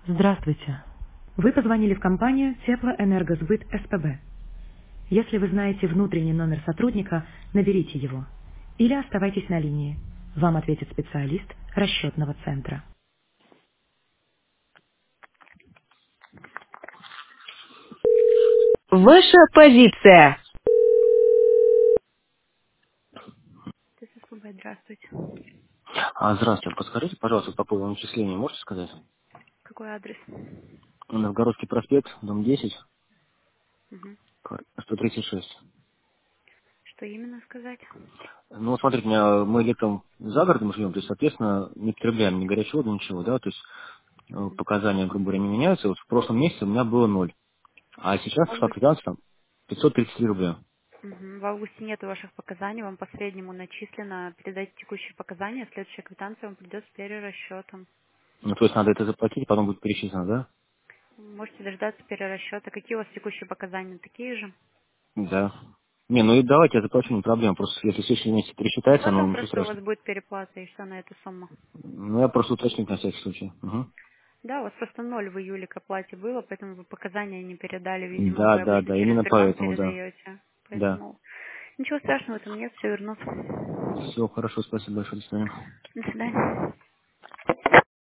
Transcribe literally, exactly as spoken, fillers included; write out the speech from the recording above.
Здравствуйте. Вы позвонили в компанию Теплоэнергосбыт СПБ. Если вы знаете внутренний номер сотрудника, наберите его. Или оставайтесь на линии. Вам ответит специалист расчетного центра. Ваша позиция. Ты СПБ, здравствуйте. А, здравствуйте. Подскажите, пожалуйста, по поводу начисления можете сказать? Какой адрес? Новгородский проспект, дом десять, Мгм. сто тридцать шесть. Что именно сказать? Ну, вот смотрите, у меня, мы летом за городом живем, то есть, соответственно, не потребляем ни горячей воды, ничего, да, то есть э, показания, грубо говоря, не меняются. Вот в прошлом месяце у меня было ноль, а сейчас В пришла августе, квитанция там пятьсот тридцать три рубля. Мгм. В августе нет ваших показаний, вам по среднему начислено. Передайте текущие показания, следующая квитанция вам придет с перерасчетом. Ну, то есть надо это заплатить, потом будет перечислено, да? Можете дождаться перерасчета. Какие у вас текущие показания? Такие же? Да. Не, ну и давайте я заплачу, не проблема. Просто если в следующем месяце Ну, пересчитается, ну потом ничего просто у вас страшного. будет переплата и все на эту сумму. Ну, я просто уточню на всякий случай. Угу. Да, у вас просто ноль в июле к оплате было, поэтому вы показания не передали, видимо, Да, вы да, обычно да, через именно Сбербанк поэтому, да. передаете. Да. Поэтому ничего страшного в этом нет, все вернут. Все хорошо, спасибо большое, до свидания. До свидания.